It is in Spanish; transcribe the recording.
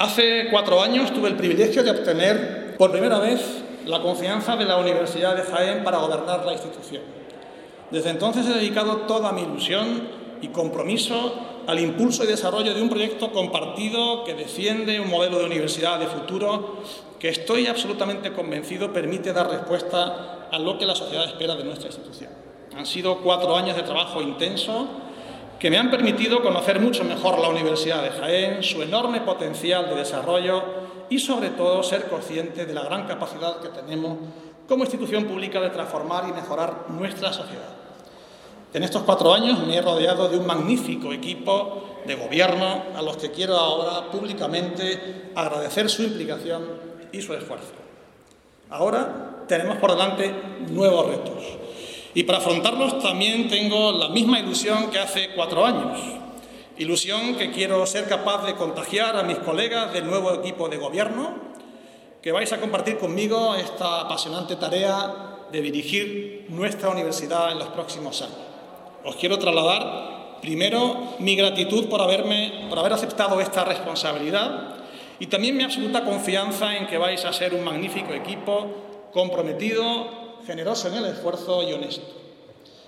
Hace 4 años tuve el privilegio de obtener por primera vez la confianza de la Universidad de Jaén para gobernar la institución. Desde entonces he dedicado toda mi ilusión y compromiso al impulso y desarrollo de un proyecto compartido que defiende un modelo de universidad de futuro que estoy absolutamente convencido permite dar respuesta a lo que la sociedad espera de nuestra institución. Han sido 4 años de trabajo intenso que me han permitido conocer mucho mejor la Universidad de Jaén, su enorme potencial de desarrollo y, sobre todo, ser consciente de la gran capacidad que tenemos como institución pública de transformar y mejorar nuestra sociedad. En estos 4 años me he rodeado de un magnífico equipo de gobierno a los que quiero ahora públicamente agradecer su implicación y su esfuerzo. Ahora tenemos por delante nuevos retos. Y para afrontarlos también tengo la misma ilusión que hace 4 años. Ilusión que quiero ser capaz de contagiar a mis colegas del nuevo equipo de gobierno, que vais a compartir conmigo esta apasionante tarea de dirigir nuestra universidad en los próximos años. Os quiero trasladar, primero, mi gratitud por haber aceptado esta responsabilidad y también mi absoluta confianza en que vais a ser un magnífico equipo comprometido, generoso en el esfuerzo y honesto.